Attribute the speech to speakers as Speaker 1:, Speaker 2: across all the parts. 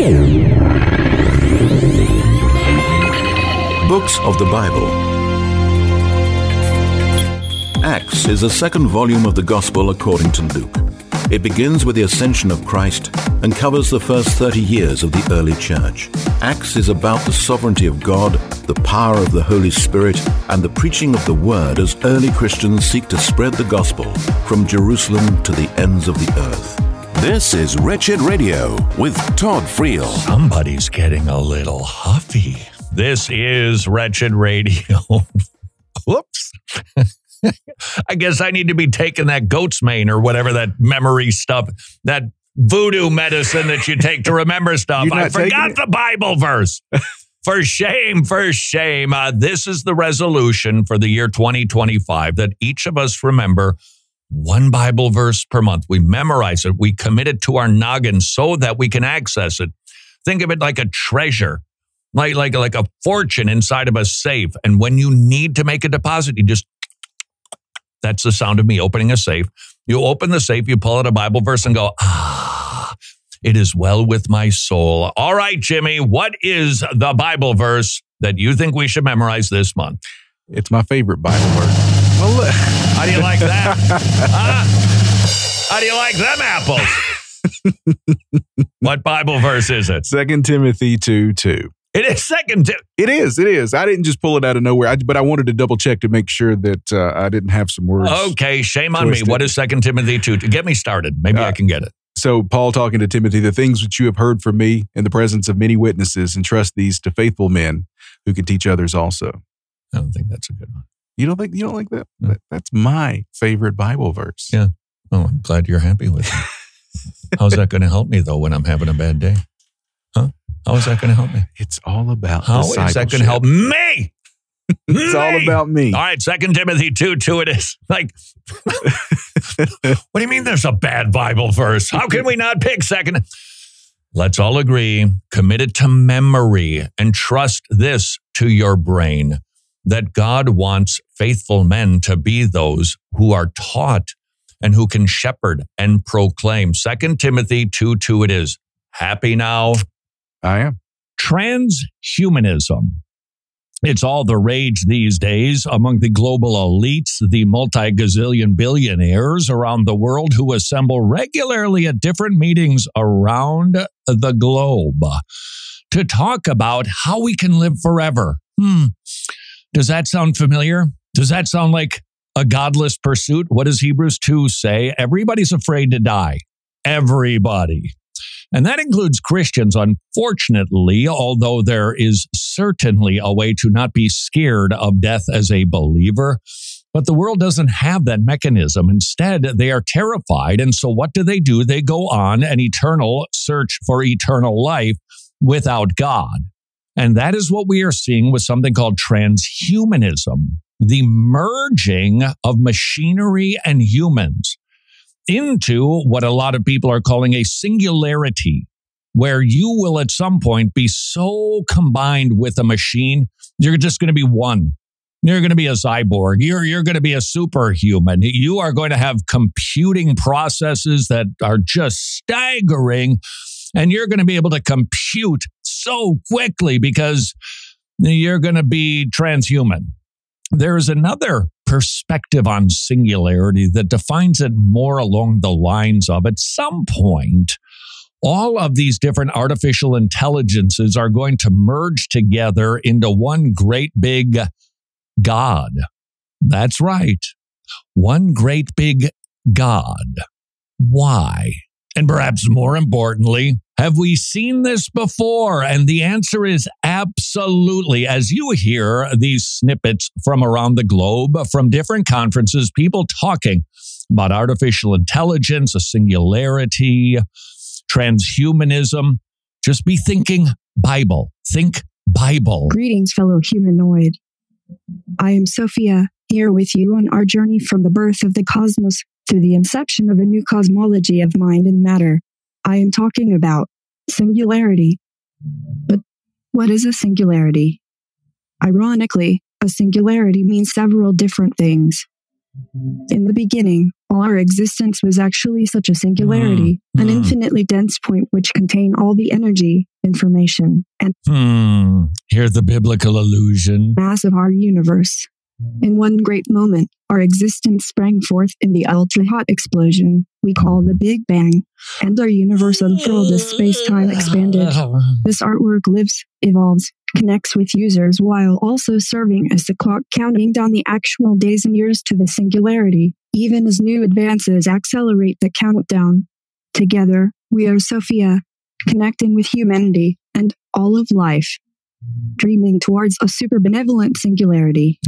Speaker 1: Books of the Bible. Acts is the second volume of the Gospel according to Luke. It begins with the ascension of Christ and covers the first 30 years of the early church. Acts is about the sovereignty of God, the power of the Holy Spirit, and the preaching of the Word as early Christians seek to spread the gospel from Jerusalem to the ends of the earth.
Speaker 2: This is Wretched Radio with Todd Friel.
Speaker 3: Somebody's getting a little huffy. This is Wretched Radio. Whoops. I guess I need to be taking that goat's mane or whatever, that memory stuff, that voodoo medicine that you take to remember stuff. I forgot the Bible verse. For shame, for shame. This is the resolution for the year 2025, that each of us remember one Bible verse per month. We memorize it. We commit it to our noggin so that we can access it. Think of it like a treasure, like a fortune inside of a safe. And when you need to make a deposit, you just... That's the sound of me opening a safe. You open the safe, you pull out a Bible verse and go, it is well with my soul. All right, Jimmy, what is the Bible verse that you think we should memorize this month?
Speaker 4: It's my favorite Bible verse.
Speaker 3: Well, look. How do you like that? How do you like them apples? What Bible verse is it?
Speaker 4: 2 Timothy 2:2.
Speaker 3: It is second.
Speaker 4: It is. I didn't just pull it out of nowhere, but I wanted to double check to make sure that I didn't have some words.
Speaker 3: Okay, shame on me. What is 2 Timothy 2? Get me started. Maybe I can get it.
Speaker 4: So Paul talking to Timothy, the things which you have heard from me in the presence of many witnesses, entrust these to faithful men who can teach others also.
Speaker 3: I don't think that's a good one.
Speaker 4: You don't like that? No. That's my favorite Bible verse.
Speaker 3: Yeah. Oh, I'm glad you're happy with it. How's that going to help me though when I'm having a bad day? Huh? How is that going to help me?
Speaker 4: It's all about
Speaker 3: How is that going to help me?
Speaker 4: It's all about me.
Speaker 3: All right, 2 Timothy 2:2 it is. Like, what do you mean there's a bad Bible verse? How can we not pick second? Let's all agree, commit it to memory and trust this to your brain, that God wants faithful men to be those who are taught and who can shepherd and proclaim. 2 Timothy 2:2 it is. Happy now?
Speaker 4: I am.
Speaker 3: Transhumanism. It's all the rage these days among the global elites, the multi-gazillion billionaires around the world who assemble regularly at different meetings around the globe to talk about how we can live forever. Does that sound familiar? Does that sound like a godless pursuit? What does Hebrews 2 say? Everybody's afraid to die. Everybody. And that includes Christians, unfortunately, although there is certainly a way to not be scared of death as a believer. But the world doesn't have that mechanism. Instead, they are terrified. And so what do? They go on an eternal search for eternal life without God. And that is what we are seeing with something called transhumanism, the merging of machinery and humans into what a lot of people are calling a singularity, where you will at some point be so combined with a machine, you're just going to be one. You're going to be a cyborg. You're going to be a superhuman. You are going to have computing processes that are just staggering, and you're going to be able to compute so quickly because you're going to be transhuman. There is another perspective on singularity that defines it more along the lines of, at some point, all of these different artificial intelligences are going to merge together into one great big God. That's right. One great big God. Why? And perhaps more importantly, have we seen this before? And the answer is absolutely. As you hear these snippets from around the globe, from different conferences, people talking about artificial intelligence, a singularity, transhumanism, just be thinking Bible. Think Bible.
Speaker 5: Greetings, fellow humanoid. I am Sophia, here with you on our journey from the birth of the cosmos to the inception of a new cosmology of mind and matter. I am talking about singularity. But what is a singularity? Ironically, a singularity means several different things. In the beginning, all our existence was actually such a singularity, an infinitely dense point which contained all the energy information, and
Speaker 3: Hear the biblical allusion.
Speaker 5: mass of our universe. In one great moment, our existence sprang forth in the ultra-hot explosion we call the Big Bang, and our universe unfurled as space-time expanded. This artwork lives, evolves, connects with users while also serving as the clock counting down the actual days and years to the singularity, even as new advances accelerate the countdown. Together, we are Sophia, connecting with humanity and all of life, dreaming towards a super benevolent singularity.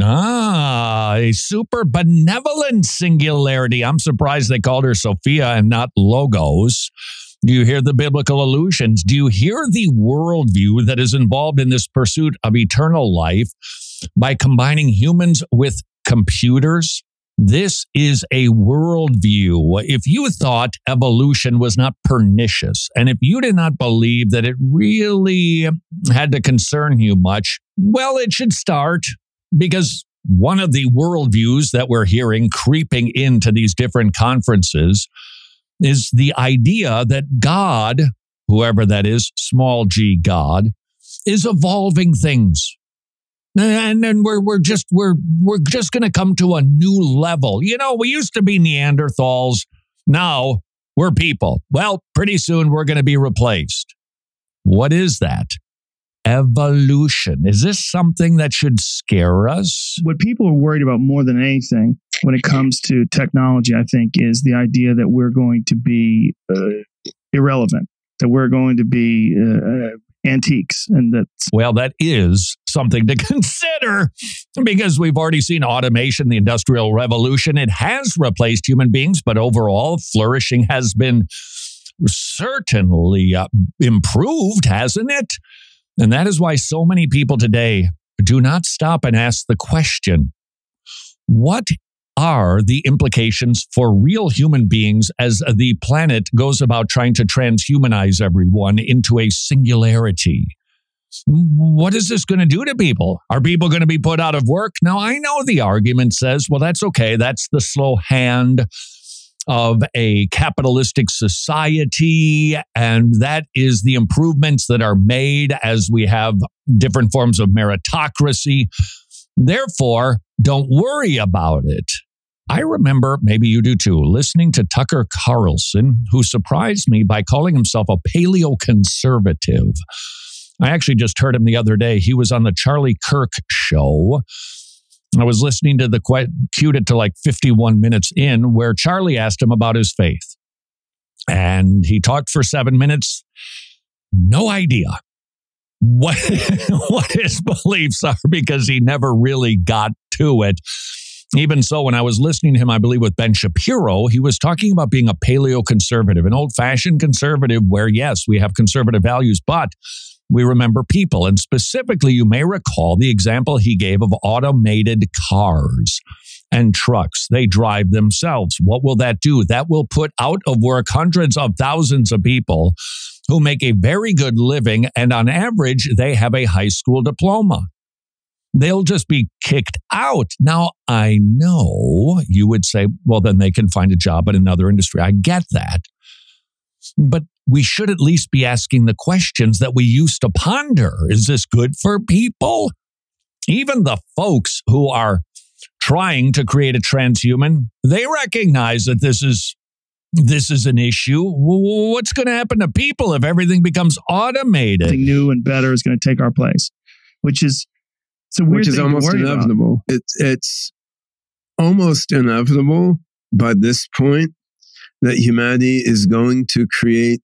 Speaker 3: A super benevolent singularity. I'm surprised they called her Sophia and not Logos. Do you hear the biblical allusions? Do you hear the worldview that is involved in this pursuit of eternal life by combining humans with computers? This is a worldview. If you thought evolution was not pernicious, and if you did not believe that it really had to concern you much, well, it should start, because one of the worldviews that we're hearing creeping into these different conferences is the idea that God, whoever that is, small g God, is evolving things. And then we're just going to come to a new level. You know, we used to be Neanderthals. Now we're people. Well, pretty soon we're going to be replaced. What is that? Evolution. Is this something that should scare us?
Speaker 6: What people are worried about more than anything when it comes to technology, I think, is the idea that we're going to be irrelevant, that we're going to be antiques. And that is something to consider, because we've already seen automation, the Industrial Revolution. It has replaced human beings, but overall flourishing has been certainly improved, hasn't it? And that is why so many people today do not stop and ask the question, what are the implications for real human beings as the planet goes about trying to transhumanize everyone into a singularity? What is this going to do to people? Are people going to be put out of work? Now, I know the argument says, well, that's okay. That's the slow hand of a capitalistic society, and that is the improvements that are made as we have different forms of meritocracy. Therefore, don't worry about it. I remember, maybe you do too, listening to Tucker Carlson, who surprised me by calling himself a paleoconservative. I actually just heard him the other day. He was on the Charlie Kirk show. I was listening to queued it to like 51 minutes in, where Charlie asked him about his faith. And he talked for 7 minutes. No idea what his beliefs are, because he never really got to it. Even so, when I was listening to him, I believe with Ben Shapiro, he was talking about being a paleoconservative, an old-fashioned conservative where, yes, we have conservative values, but we remember people. And specifically, you may recall the example he gave of automated cars and trucks. They drive themselves. What will that do? That will put out of work hundreds of thousands of people who make a very good living, and on average, they have a high school diploma. They'll just be kicked out. Now, I know you would say, well, then they can find a job in another industry. I get that. But we should at least be asking the questions that we used to ponder. Is this good for people? Even the folks who are trying to create a transhuman, they recognize that this is an issue. What's going to happen to people if everything becomes automated? Something new and better is going to take our place, which is
Speaker 7: almost inevitable. It's almost inevitable by this point that humanity is going to create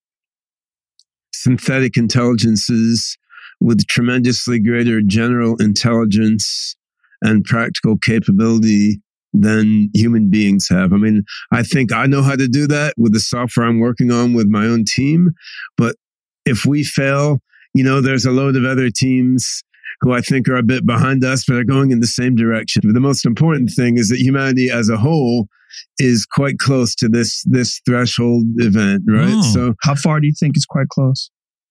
Speaker 7: synthetic intelligences with tremendously greater general intelligence and practical capability than human beings have. I mean, I think I know how to do that with the software I'm working on with my own team. But if we fail, there's a load of other teams who I think are a bit behind us, but are going in the same direction. But the most important thing is that humanity as a whole is quite close to this threshold event, right?
Speaker 6: So how far do you think is quite close?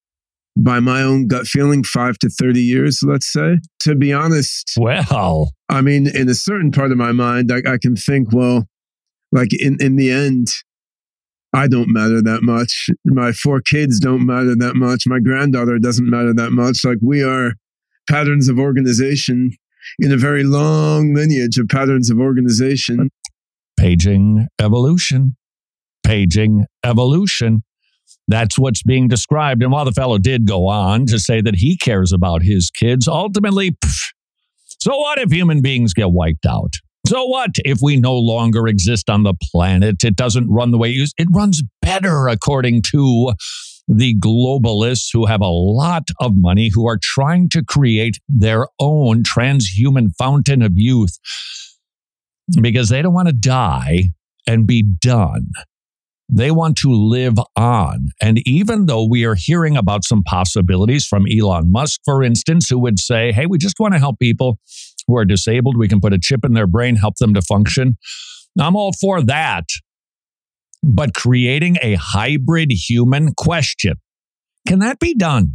Speaker 7: By my own gut feeling, 5 to 30 years, let's say. To be honest,
Speaker 3: well,
Speaker 7: I mean, in a certain part of my mind, I can think, well, like in the end, I don't matter that much. My 4 kids don't matter that much. My granddaughter doesn't matter that much. Like, we are patterns of organization in a very long lineage of patterns of organization.
Speaker 3: Paging evolution. Paging evolution. That's what's being described. And while the fellow did go on to say that he cares about his kids, ultimately, so what if human beings get wiped out? So what if we no longer exist on the planet? It doesn't run the way it used. It runs better, according to the globalists who have a lot of money, who are trying to create their own transhuman fountain of youth because they don't want to die and be done. They want to live on. And even though we are hearing about some possibilities from Elon Musk, for instance, who would say, hey, we just want to help people who are disabled. We can put a chip in their brain, help them to function. I'm all for that. But creating a hybrid human, question, can that be done?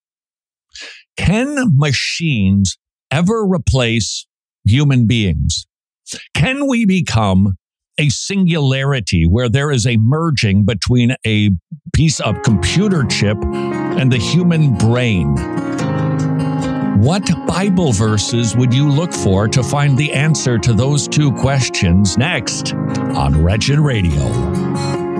Speaker 3: Can machines ever replace human beings? Can we become a singularity where there is a merging between a piece of computer chip and the human brain? What Bible verses would you look for to find the answer to those 2 questions? Next on Wretched Radio.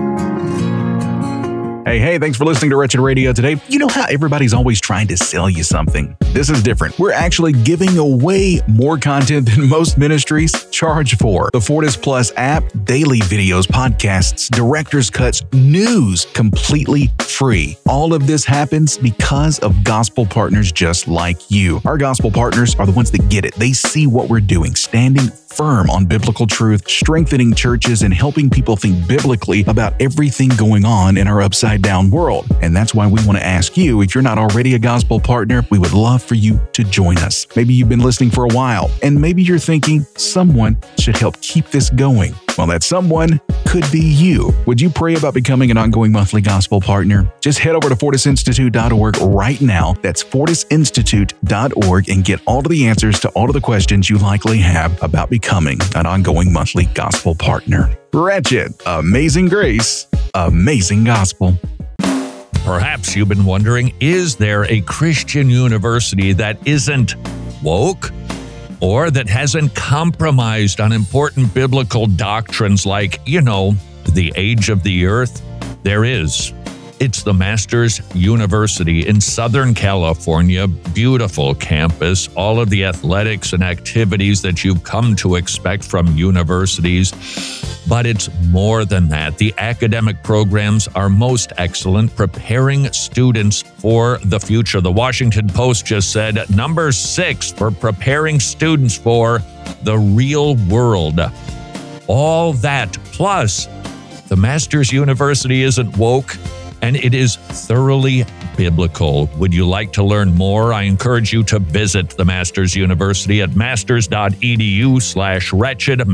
Speaker 4: Hey, thanks for listening to Wretched Radio today. You know how everybody's always trying to sell you something? This is different. We're actually giving away more content than most ministries charge for. The Fortis Plus app, daily videos, podcasts, director's cuts, news, completely free. All of this happens because of gospel partners just like you. Our gospel partners are the ones that get it. They see what we're doing, standing firm on biblical truth, strengthening churches, and helping people think biblically about everything going on in our upside down world. And that's why we want to ask you, if you're not already a gospel partner, we would love for you to join us. Maybe you've been listening for a while, and maybe you're thinking someone should help keep this going. Well, that someone could be you. Would you pray about becoming an ongoing monthly gospel partner? Just head over to fortisinstitute.org right now. That's fortisinstitute.org and get all of the answers to all of the questions you likely have about becoming an ongoing monthly gospel partner. Wretched, amazing grace, amazing gospel.
Speaker 3: Perhaps you've been wondering, is there a Christian university that isn't woke or that hasn't compromised on important biblical doctrines like, the age of the earth? There is. It's the Masters University in Southern California. Beautiful campus, all of the athletics and activities that you've come to expect from universities. But it's more than that. The academic programs are most excellent, preparing students for the future. The Washington Post just said number 6 for preparing students for the real world. All that, plus the Masters University isn't woke, and it is thoroughly biblical. Would you like to learn more? I encourage you to visit the Masters University at masters.edu/wretched,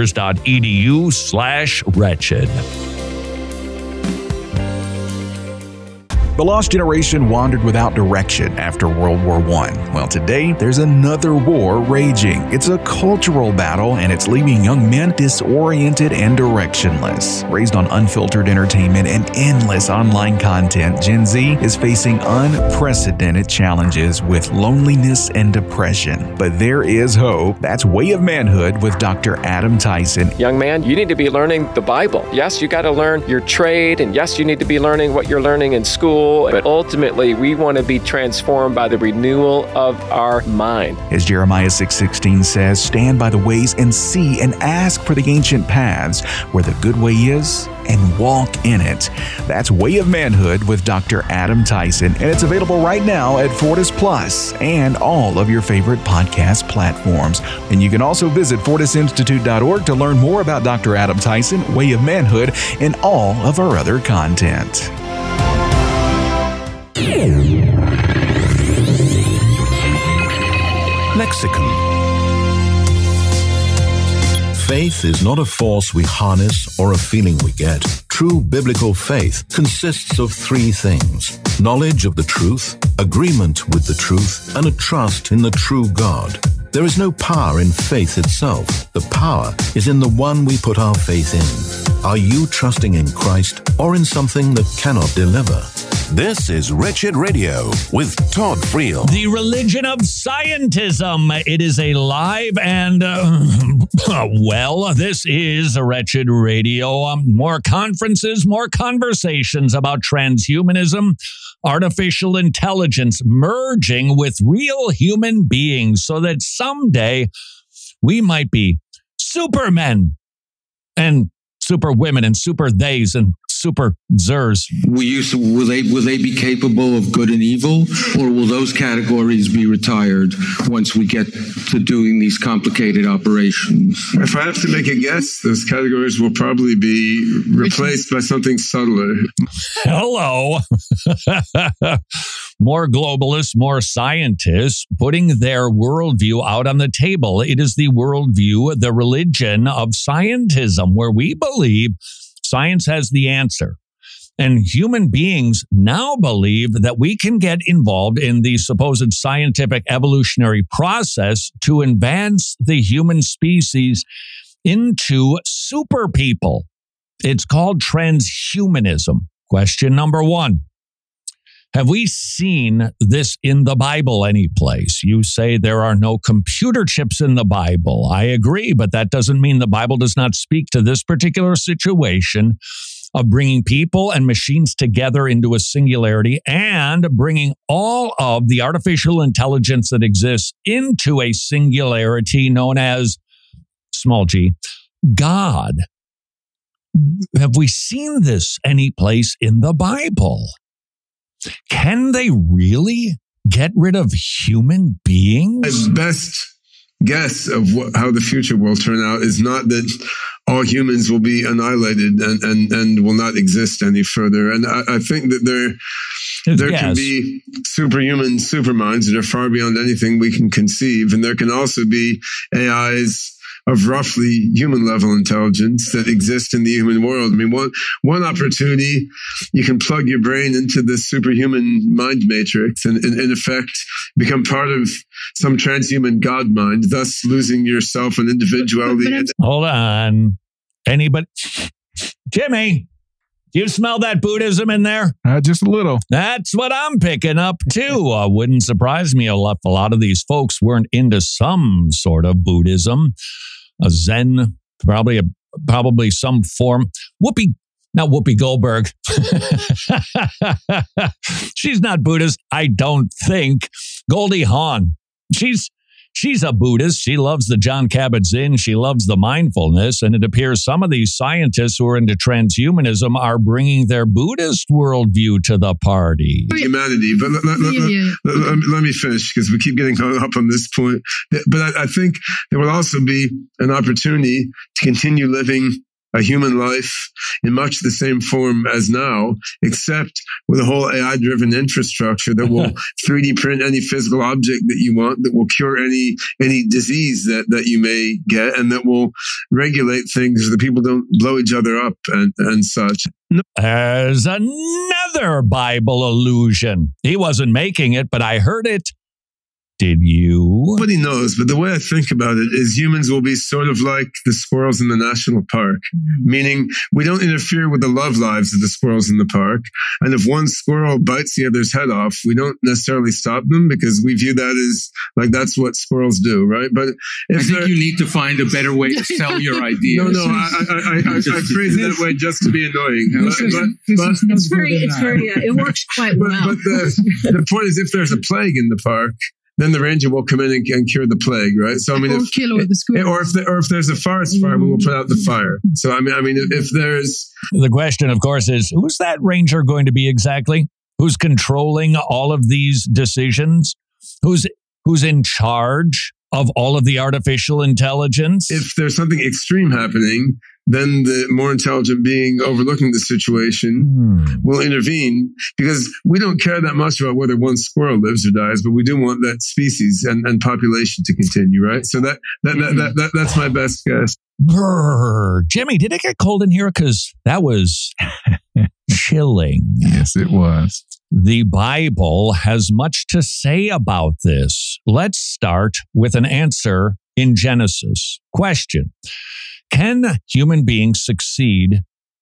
Speaker 3: masters.edu/wretched.
Speaker 4: The lost generation wandered without direction after World War I. Well, today, there's another war raging. It's a cultural battle, and it's leaving young men disoriented and directionless. Raised on unfiltered entertainment and endless online content, Gen Z is facing unprecedented challenges with loneliness and depression. But there is hope. That's Way of Manhood with Dr. Adam Tyson.
Speaker 8: Young man, you need to be learning the Bible. Yes, you got to learn your trade, and yes, you need to be learning what you're learning in school. But ultimately, we want to be transformed by the renewal of our mind.
Speaker 4: As Jeremiah 6:16 says, stand by the ways and see and ask for the ancient paths where the good way is and walk in it. That's Way of Manhood with Dr. Adam Tyson, and it's available right now at Fortis Plus and all of your favorite podcast platforms. And you can also visit fortisinstitute.org to learn more about Dr. Adam Tyson, Way of Manhood, and all of our other content.
Speaker 1: Lexicon. Faith is not a force we harness or a feeling we get. True biblical faith consists of 3 things: knowledge of the truth, agreement with the truth, and a trust in the true God. There is no power in faith itself. The power is in the one we put our faith in. Are you trusting in Christ or in something that cannot deliver?
Speaker 2: This is Wretched Radio with Todd Friel.
Speaker 3: The religion of scientism. It is a live and, this is a Wretched Radio. More conferences, more conversations about transhumanism, artificial intelligence merging with real human beings so that someday we might be supermen and super women and super theys and super zers.
Speaker 9: Will they be capable of good and evil, or will those categories be retired once we get to doing these complicated operations?
Speaker 7: If I have to make a guess, those categories will probably be replaced by something subtler.
Speaker 3: Hello. More globalists, more scientists putting their worldview out on the table. It is the worldview, the religion of scientism, where we believe science has the answer. And human beings now believe that we can get involved in the supposed scientific evolutionary process to advance the human species into super people. It's called transhumanism. Question number one. Have we seen this in the Bible anyplace? You say there are no computer chips in the Bible. I agree, but that doesn't mean the Bible does not speak to this particular situation of bringing people and machines together into a singularity and bringing all of the artificial intelligence that exists into a singularity known as, small g, God. Have we seen this anyplace in the Bible? Can they really get rid of human beings?
Speaker 7: My best guess of how the future will turn out is not that all humans will be annihilated and will not exist any further. And I think that there can be superhuman superminds that are far beyond anything we can conceive. And there can also be AIs of roughly human level intelligence that exist in the human world. I mean, one opportunity, you can plug your brain into this superhuman mind matrix and in effect become part of some transhuman God mind, thus losing yourself and individuality.
Speaker 3: Hold on. Anybody? Jimmy, do you smell that Buddhism in there?
Speaker 4: Just a little.
Speaker 3: That's what I'm picking up too. Wouldn't surprise me a lot of these folks weren't into some sort of Buddhism. A Zen, probably some form. Not Whoopi Goldberg. She's not Buddhist, I don't think. Goldie Hawn. She's a Buddhist. She loves the Jon Kabat-Zinn. She loves the mindfulness. And it appears some of these scientists who are into transhumanism are bringing their Buddhist worldview to the party.
Speaker 7: Humanity. But let me finish because we keep getting hung up on this point. But I think there will also be an opportunity to continue living a human life in much the same form as now, except with a whole AI-driven infrastructure that will 3D print any physical object that you want, that will cure any disease that you may get, and that will regulate things so that people don't blow each other up and such.
Speaker 3: There's another Bible allusion. He wasn't making it, but I heard it. Did you?
Speaker 7: Nobody knows, but the way I think about it is humans will be sort of like the squirrels in the national park, meaning we don't interfere with the love lives of the squirrels in the park. And if one squirrel bites the other's head off, we don't necessarily stop them because we view that as like that's what squirrels do, right? But
Speaker 9: I think you need to find a better way to sell your ideas.
Speaker 7: No, I phrase it that way just to be annoying.
Speaker 10: It works quite well.
Speaker 7: But the point is, if there's a plague in the park, then the ranger will come in and cure the plague, right? So I mean, if there's a forest fire, we will put out the fire. So I mean, if there's
Speaker 3: the question, of course, is who's that ranger going to be exactly? Who's controlling all of these decisions? Who's in charge of all of the artificial intelligence?
Speaker 7: If there's something extreme happening, then the more intelligent being overlooking the situation will intervene, because we don't care that much about whether one squirrel lives or dies, but we do want that species and population to continue, right? So that's my best guess.
Speaker 3: Brr. Jimmy, did it get cold in here? Because that was chilling.
Speaker 4: Yes, it was.
Speaker 3: The Bible has much to say about this. Let's start with an answer in Genesis. Question: can human beings succeed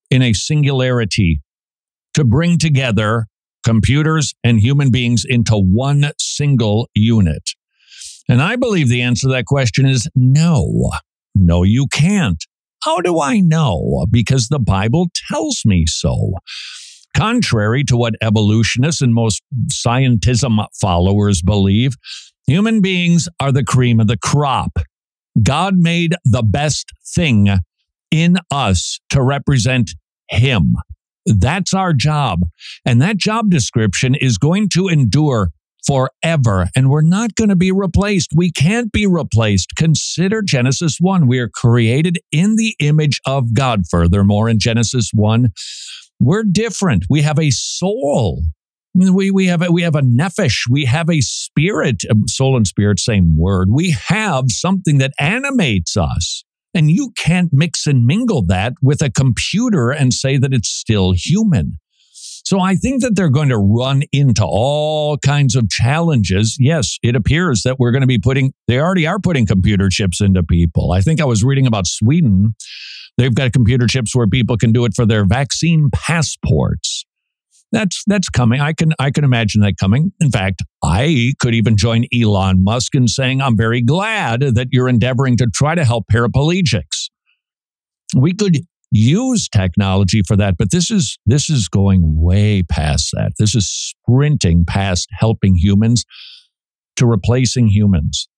Speaker 3: in a singularity to bring together computers and human beings into one single unit? And I believe the answer to that question is no. No, you can't. How do I know? Because the Bible tells me so. Contrary to what evolutionists and most scientism followers believe, human beings are the cream of the crop. God made the best thing in us to represent Him. That's our job. And that job description is going to endure forever, and we're not going to be replaced. We can't be replaced. Consider Genesis 1. We are created in the image of God. Furthermore, in Genesis 1, we're different. We have a soul. We have a nephesh. We have a spirit. Soul and spirit, same word. We have something that animates us. And you can't mix and mingle that with a computer and say that it's still human. So I think that they're going to run into all kinds of challenges. Yes, it appears that we're going to be they already are putting computer chips into people. I think I was reading about Sweden. They've got computer chips where people can do it for their vaccine passports. That's coming. I can imagine that coming. In fact, I could even join Elon Musk in saying, I'm very glad that you're endeavoring to try to help paraplegics. We could use technology for that, but this is going way past that. This is sprinting past helping humans to replacing humans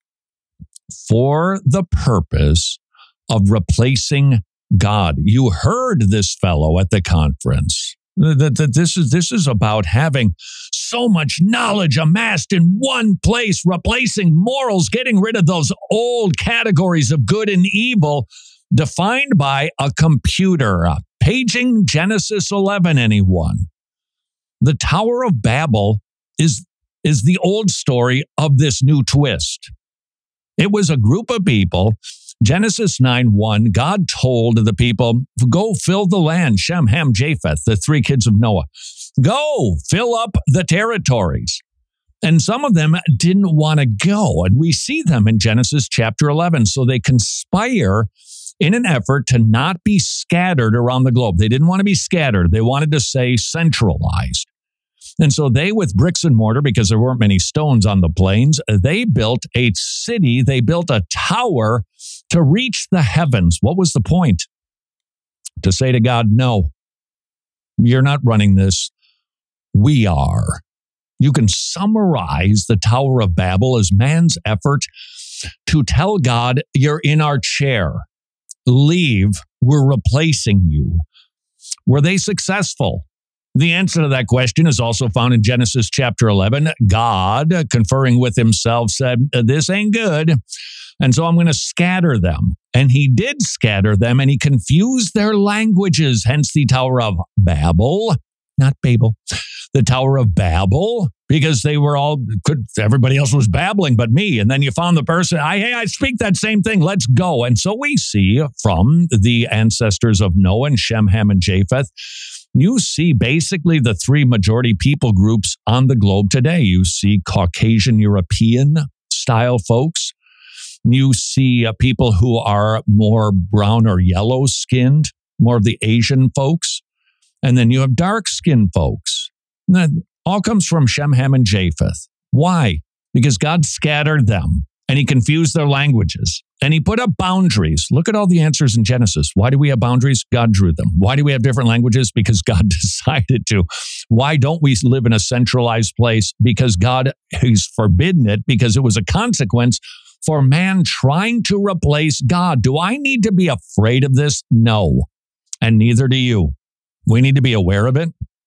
Speaker 3: for the purpose of replacing God. You heard this fellow at the conference. This is about having so much knowledge amassed in one place, replacing morals, getting rid of those old categories of good and evil defined by a computer. Paging Genesis 11, anyone? The Tower of Babel is the old story of this new twist. It was a group of people. Genesis 9:1, God told the people, go fill the land, Shem, Ham, Japheth, the three kids of Noah. Go fill up the territories. And some of them didn't want to go. And we see them in Genesis chapter 11. So they conspire in an effort to not be scattered around the globe. They didn't want to be scattered. They wanted to stay centralized. And so they, with bricks and mortar, because there weren't many stones on the plains, they built a city. They built a tower to reach the heavens. What was the point? To say to God, no, you're not running this. We are. You can summarize the Tower of Babel as man's effort to tell God, you're in our chair. Leave. We're replacing you. Were they successful? The answer to that question is also found in Genesis chapter 11. God, conferring with himself, said, this ain't good. And so I'm going to scatter them. And he did scatter them, and he confused their languages, hence the Tower of Babel, not Babel, the Tower of Babel, because they were everybody else was babbling but me. And then you found the person, I speak that same thing, let's go. And so we see from the ancestors of Noah and Shem, Ham, and Japheth, you see basically the three majority people groups on the globe today. You see Caucasian European style folks. You see people who are more brown or yellow skinned, more of the Asian folks. And then you have dark skinned folks. And that all comes from Shem, Ham, and Japheth. Why? Because God scattered them and he confused their languages. And he put up boundaries. Look at all the answers in Genesis. Why do we have boundaries? God drew them. Why do we have different languages? Because God decided to. Why don't we live in a centralized place? Because God has forbidden it, because it was a consequence for man trying to replace God. Do I need to be afraid of this? No. And neither do you. We need to be aware of it.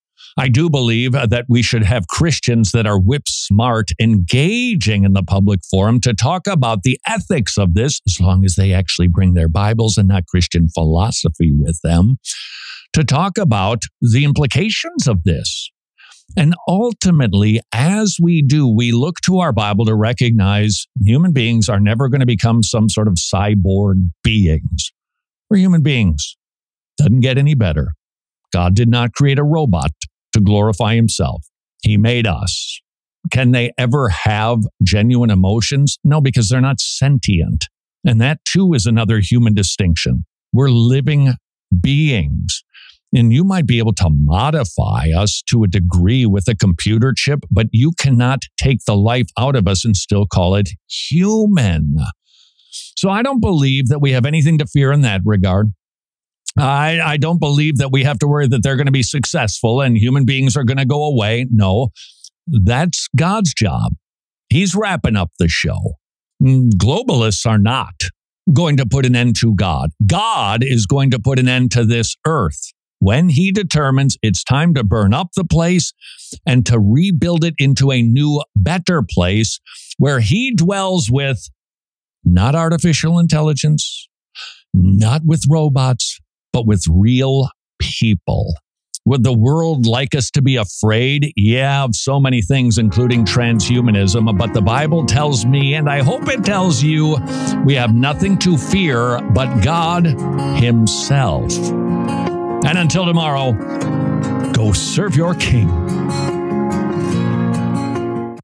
Speaker 3: I do believe that we should have Christians that are whip smart, engaging in the public forum to talk about the ethics of this, as long as they actually bring their Bibles and not Christian philosophy with them, to talk about the implications of this. And ultimately, as we do, we look to our Bible to recognize human beings are never going to become some sort of cyborg beings. We're human beings. Doesn't get any better. God did not create a robot to glorify himself. He made us. Can they ever have genuine emotions? No, because they're not sentient. And that too is another human distinction. We're living beings. And you might be able to modify us to a degree with a computer chip, but you cannot take the life out of us and still call it human. So I don't believe that we have anything to fear in that regard. I don't believe that we have to worry that they're going to be successful and human beings are going to go away. No, that's God's job. He's wrapping up the show. Globalists are not going to put an end to God. God is going to put an end to this earth when he determines it's time to burn up the place and to rebuild it into a new, better place where he dwells with not artificial intelligence, not with robots, but with real people. Would the world like us to be afraid? Yeah, of so many things, including transhumanism. But the Bible tells me, and I hope it tells you, we have nothing to fear but God himself. And until tomorrow, go serve your King.